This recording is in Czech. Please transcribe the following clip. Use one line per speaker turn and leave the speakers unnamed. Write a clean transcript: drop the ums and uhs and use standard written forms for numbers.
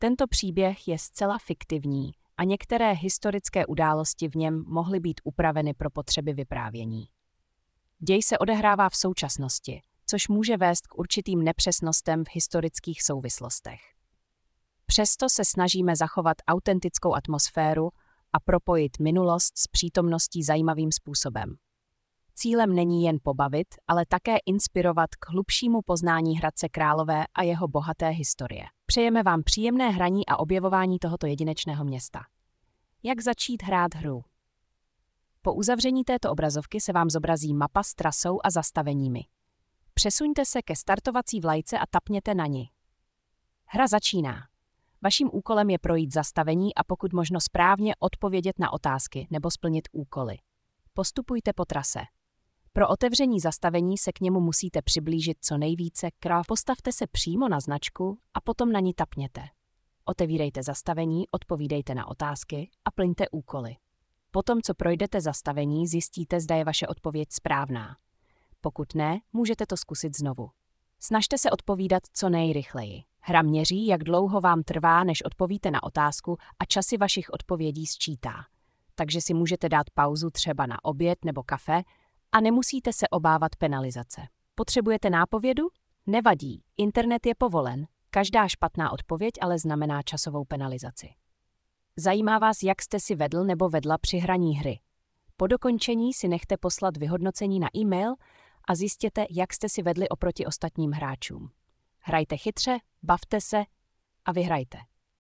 Tento příběh je zcela fiktivní a některé historické události v něm mohly být upraveny pro potřeby vyprávění. Děj se odehrává v současnosti, což může vést k určitým nepřesnostem v historických souvislostech. Přesto se snažíme zachovat autentickou atmosféru a propojit minulost s přítomností zajímavým způsobem. Cílem není jen pobavit, ale také inspirovat k hlubšímu poznání Hradce Králové a jeho bohaté historie. Přejeme vám příjemné hraní a objevování tohoto jedinečného města. Jak začít hrát hru? Po uzavření této obrazovky se vám zobrazí mapa s trasou a zastaveními. Přesuňte se ke startovací vlajce a tapněte na ni. Hra začíná. Vaším úkolem je projít zastavení a pokud možno správně odpovědět na otázky nebo splnit úkoly. Postupujte po trase. Pro otevření zastavení se k němu musíte přiblížit co nejvíce. Postavte se přímo na značku a potom na ní tapněte. Otevírejte zastavení, odpovídejte na otázky a plňte úkoly. Potom, co projdete zastavení, zjistíte, zda je vaše odpověď správná. Pokud ne, můžete to zkusit znovu. Snažte se odpovídat co nejrychleji. Hra měří, jak dlouho vám trvá, než odpovíte na otázku a časy vašich odpovědí sčítá. Takže si můžete dát pauzu třeba na oběd nebo kafe a nemusíte se obávat penalizace. Potřebujete nápovědu? Nevadí, internet je povolen. Každá špatná odpověď ale znamená časovou penalizaci. Zajímá vás, jak jste si vedl nebo vedla při hraní hry. Po dokončení si nechte poslat vyhodnocení na e-mail a zjistěte, jak jste si vedli oproti ostatním hráčům. Hrajte chytře, bavte se a vyhrajte.